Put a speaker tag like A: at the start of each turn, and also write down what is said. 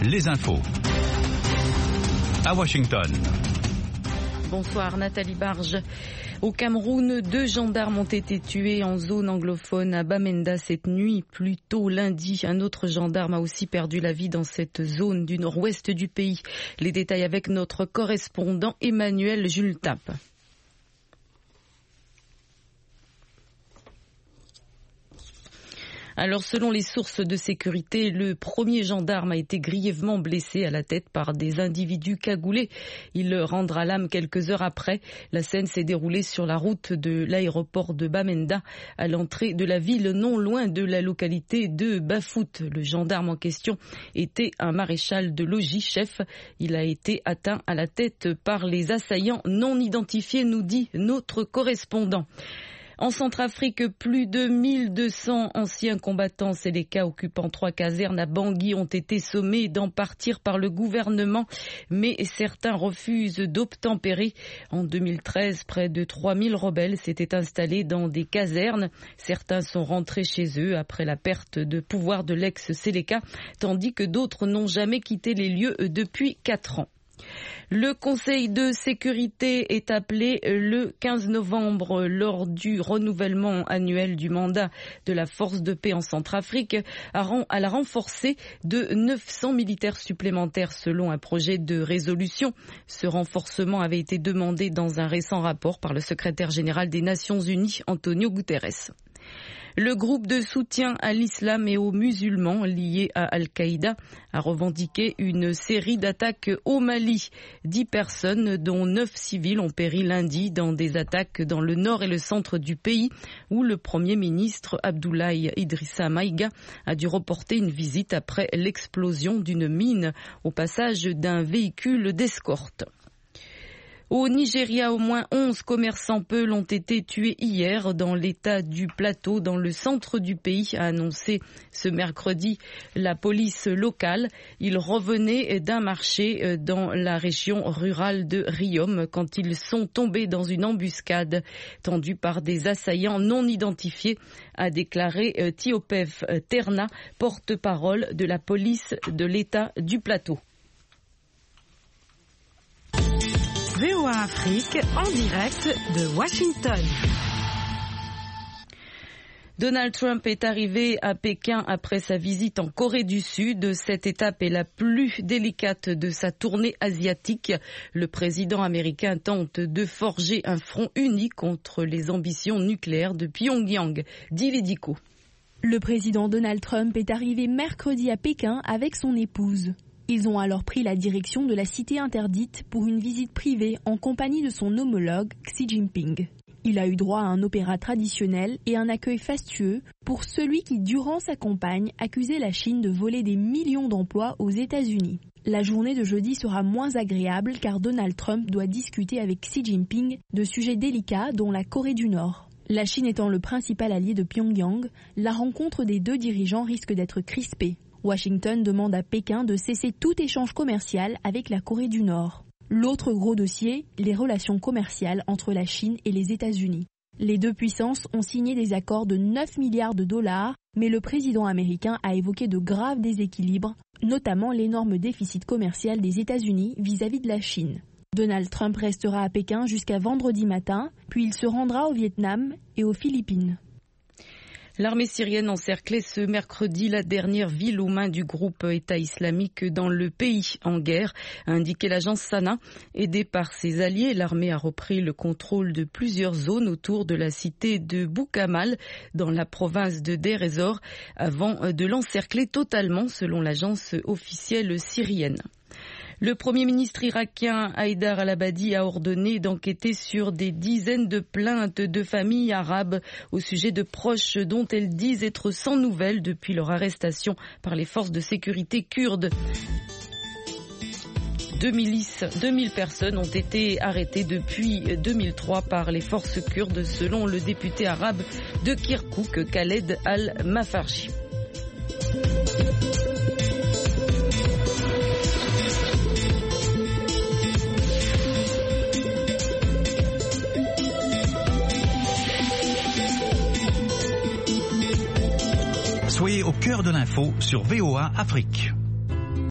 A: les infos. À Washington.
B: Bonsoir Nathalie Barge. Au Cameroun, 2 gendarmes ont été tués en zone anglophone à Bamenda cette nuit. Plus tôt lundi, un autre gendarme a aussi perdu la vie dans cette zone du nord-ouest du pays. Les détails avec notre correspondant Emmanuel Jultap. Alors, selon les sources de sécurité, le premier gendarme a été grièvement blessé à la tête par des individus cagoulés. Il rendra l'âme quelques heures après. La scène s'est déroulée sur la route de l'aéroport de Bamenda, à l'entrée de la ville, non loin de la localité de Bafout. Le gendarme en question était un maréchal de logis, chef. Il a été atteint à la tête par les assaillants non identifiés, nous dit notre correspondant. En Centrafrique, plus de 1200 anciens combattants Séléka occupant 3 casernes à Bangui ont été sommés d'en partir par le gouvernement, mais certains refusent d'obtempérer. En 2013, près de 3000 rebelles s'étaient installés dans des casernes. Certains sont rentrés chez eux après la perte de pouvoir de l'ex-Séléka, tandis que d'autres n'ont jamais quitté les lieux depuis 4 ans. Le Conseil de sécurité est appelé le 15 novembre lors du renouvellement annuel du mandat de la force de paix en Centrafrique à la renforcer de 900 militaires supplémentaires selon un projet de résolution. Ce renforcement avait été demandé dans un récent rapport par le secrétaire général des Nations Unies, Antonio Guterres. Le groupe de soutien à l'islam et aux musulmans liés à Al-Qaïda a revendiqué une série d'attaques au Mali. 10 personnes, dont 9 civils, ont péri lundi dans des attaques dans le nord et le centre du pays, où le Premier ministre Abdoulaye Idrissa Maïga a dû reporter une visite après l'explosion d'une mine au passage d'un véhicule d'escorte. Au Nigeria, au moins 11 commerçants peuls ont été tués hier dans l'état du Plateau, dans le centre du pays, a annoncé ce mercredi la police locale. Ils revenaient d'un marché dans la région rurale de Riom quand ils sont tombés dans une embuscade tendue par des assaillants non identifiés, a déclaré Tiopef Terna, porte-parole de la police de l'état du Plateau.
C: VOA Afrique en direct de Washington.
B: Donald Trump est arrivé à Pékin après sa visite en Corée du Sud. Cette étape est la plus délicate de sa tournée asiatique. Le président américain tente de forger un front uni contre les ambitions nucléaires de Pyongyang. Dili Diko.
D: Le président Donald Trump est arrivé mercredi à Pékin avec son épouse. Ils ont alors pris la direction de la cité interdite pour une visite privée en compagnie de son homologue Xi Jinping. Il a eu droit à un opéra traditionnel et un accueil fastueux pour celui qui, durant sa campagne, accusait la Chine de voler des millions d'emplois aux États-Unis. La journée de jeudi sera moins agréable car Donald Trump doit discuter avec Xi Jinping de sujets délicats dont la Corée du Nord. La Chine étant le principal allié de Pyongyang, la rencontre des 2 dirigeants risque d'être crispée. Washington demande à Pékin de cesser tout échange commercial avec la Corée du Nord. L'autre gros dossier, les relations commerciales entre la Chine et les États-Unis. Les 2 puissances ont signé des accords de 9 milliards de dollars, mais le président américain a évoqué de graves déséquilibres, notamment l'énorme déficit commercial des États-Unis vis-à-vis de la Chine. Donald Trump restera à Pékin jusqu'à vendredi matin, puis il se rendra au Vietnam et aux Philippines.
B: L'armée syrienne encerclait ce mercredi la dernière ville aux mains du groupe État islamique dans le pays en guerre, a indiqué l'agence Sana. Aidée par ses alliés, l'armée a repris le contrôle de plusieurs zones autour de la cité de Boukamal, dans la province de Deir ez-Zor, avant de l'encercler totalement, selon l'agence officielle syrienne. Le Premier ministre irakien Haïdar al-Abadi a ordonné d'enquêter sur des dizaines de plaintes de familles arabes au sujet de proches dont elles disent être sans nouvelles depuis leur arrestation par les forces de sécurité kurdes. 2000 personnes ont été arrêtées depuis 2003 par les forces kurdes, selon le député arabe de Kirkouk, Khaled al-Mafarji.
A: Soyez au cœur de l'info sur VOA Afrique.